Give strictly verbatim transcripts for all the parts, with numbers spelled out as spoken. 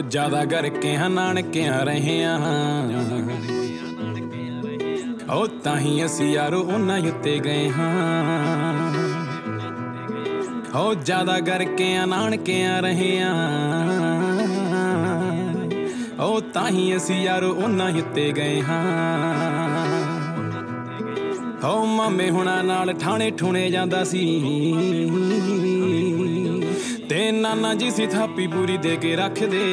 ਹੋ ਜ਼ਿਆਦਾ ਕਰਕੇ ਹਾਂ ਨਾਨਕਿਆਂ ਰਹੇ ਆਂ ਉਹ ਤਾਂ ਹੀ ਅਸੀਂ ਯਾਰੋ ਉਹਨਾਂ ਉੱਤੇ ਗਏ ਹਾਂ ਹੋ ਜ਼ਿਆਦਾ ਕਰਕੇ ਹਾਂ ਨਾਨਕਿਆਂ ਰਹੇ ਆਂ ਉਹ ਤਾਂ ਹੀ ਅਸੀਂ ਯਾਰੋ ਉਹਨਾਂ ਉੱਤੇ ਗਏ ਹਾਂ ਹੋ ਮਾਮੇ ਹੁਣਾਂ ਨਾਲ ਠਾਣੇ ਠੁਣੇ ਜਾਂਦਾ ਸੀ ਤੇ ਨਾਨਾ ਜੀ ਸੀ ਥਾਪੀ ਪੂਰੀ ਦੇ ਕੇ ਰੱਖਦੇ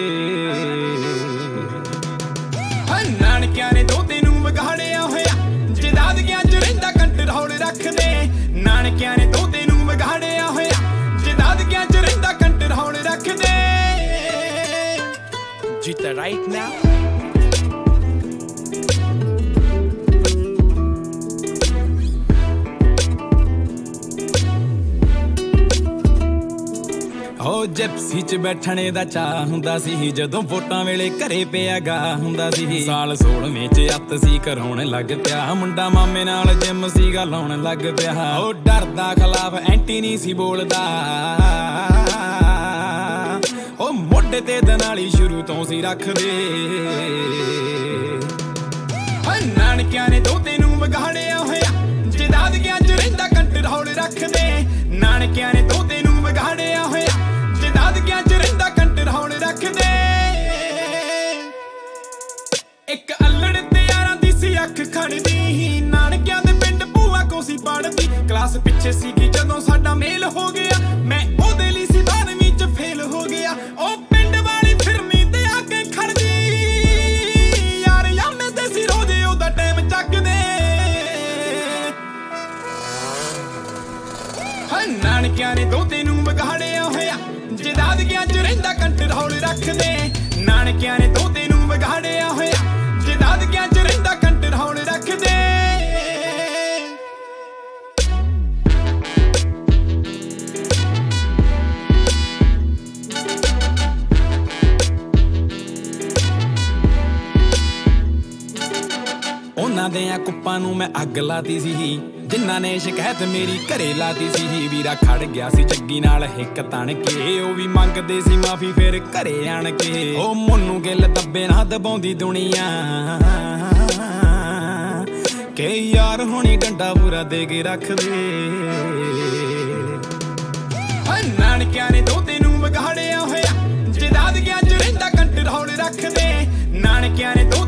ਨਾਨਕਿਆਂ ਨੇ ਦੋਤੇ ਨੂੰ ਵਿਗਾੜਿਆ ਹੋਇਆ ਜਦਾਦਗੀਆਂ ਚ ਰਹਿੰਦਾ ਕੰਟਰੋਲ ਰੱਖਦੇ ਨਾਨਕਿਆਂ ਨੇ ਦੋਤੇ ਨੂੰ ਵਿਗਾੜਿਆ ਹੋਇਆ ਜਦਾਦਗੀਆਂ ਚ ਰਹਿੰਦਾ ਕੰਟਰੋਲ ਰੱਖਦੇ ਜੀਤਾ ਰਾਈਟ ਨਾਓ ਹੋ ਜਿਪਸੀ ਚ ਬੈਠਣੇ ਦਾ ਚਾਹ ਹੁੰਦਾ ਸੀ ਜਦੋਂ ਵੋਟਾਂ ਵੇਲੇ ਘਰੇ ਪਿਆ ਗਾ ਹੁੰਦਾ ਸੀ ਸਾਲ ਸੋਲਵੇਂ ਚ ਅੱਤ ਸੀ ਕਰਾਉਣ ਲੱਗ ਪਿਆ ਮੁੰਡਾ ਮਾਮੇ ਨਾਲ ਜਿਮ ਸੀਗਾ ਲਾਉਣ ਲੱਗ ਪਿਆ ਉਹ ਡਰਦਾ ਖਿਲਾਫ ਐਂਟੀ ਨਹੀਂ ਸੀ ਬੋਲਦਾ ਉਹ ਮੋਢੇ ਤੇ ਦਨਾਲੀ ਸ਼ੁਰੂ ਤੋਂ ਸੀ ਰੱਖਦੇ ਨਾਨਕਿਆਂ ਨੇ ਦੋਤੇ ਨੂੰ ਵਿਗਾੜਿਆ ਹੋਇਆ ਜਦਾਦਗੀਆਂ ਚ ਰਹਿੰਦਾ ਕੰਟਰੋਲ ਰੱਖਦੇ ਨਾਨਕਿਆਂ ਨੇ ਦੋਤੇ ਨੂੰ ਵਿਗਾੜਿਆ ਹੋਇਆ ਜਦਾਦਗੀਆਂ ਚ ਰਹਿੰਦਾ ਕੰਟਰੋਲ ਰੱਖਦੇ ਇੱਕ ਅਲੜ ਤੇ ਯਾਰਾਂ ਦੀ ਸੀ ਅੱਖ ਖੜਦੀ ਨਾਨਕਿਆਂ ਦੇ ਪਿੰਡ ਭੂਆ ਕੋ ਸੀ ਪੜਦੀ ਕਲਾਸ ਪਿੱਛੇ ਸੀਗੀ ਜਦੋਂ ਸਾਡਾ ਮੇਲ ਹੋ ਗਿਆ ਮੈਂ ਉਹਦੇ ਲਈ ਸੀ ਬਾਰਵੀਂ ਚ ਫੇਲ ਹੋ ਗਿਆ ਉਹ ਪਿੰਡ ਵਾਲੀ ਫਿਰਨੀ ਤੇ ਆ ਕੇ ਖੜਦੀ ਯਾਰ ਯਾਮੇ ਤੇ ਸੀ ਰੋਦੇ ਉਹਦਾ ਟਾਈਮ ਚੱਕਦੇ ਨਾਨਕਿਆਂ ਨੇ ਦੋਤੇ ਨੂੰ ਵਿਗਾੜਿਆ ਹੋਇਆ ਜਦਾਦਗੀਆਂ ਚ ਰਹਿੰਦਾ ਕੰਟਰੋਲ ਰੱਖਦੇ ਨਾਨਕਿਆਂ ਨੇ ਦੋਤੇ ਨੂੰ ਵਿਗਾੜਿਆ ਹੋਇਆ ਜਦਾਦਗੀਆਂ ਚ ਰਹਿੰਦਾ ਕੰਟਰੋਲ ਰੱਖਦੇ ਉਹਨਾਂ ਦਿਆਂ ਕੁੱਪਾਂ ਨੂੰ ਮੈਂ ਅੱਗ ਲਾਤੀ ਸੀ ਜਿਨ੍ਹਾਂ ਨੇ ਸ਼ਿਕਾਇਤ ਮੇਰੀ ਘਰੇ ਲਾਤੀ ਸੀ ਵੀਰਾ ਖੜ ਗਿਆ ਸੀ ਜੱਗੀ ਨਾਲ ਹਿੱਕ ਤਣ ਕੇ ਉਹ ਵੀ ਮੰਗਦੇ ਸੀ ਮਾਫੀ ਫਿਰ ਘਰੇ ਆਣ ਕੇ ਉਹ ਮੈਨੂੰ ਗਿੱਲ ਦੱਬੇ ਨਾ ਦਬਾਉਂਦੀ ਦੁਨੀਆ ਕਿ ਯਾਰ ਹੁਣੀ ਡੰਡਾ ਪੂਰਾ ਦੇ ਕੇ ਰੱਖਦੇ ਨਾਨਕਿਆਂ ਨੇ ਦੋਤੇ ਨੂੰ ਵਿਗਾੜਿਆ ਹੋਇਆ ਜਦਾਦਗੀਆਂ ਚ ਰਹਿੰਦਾ ਕੰਟਰੋਲ ਰੱਖਦੇ ਨਾਨਕਿਆਂ ਨੇ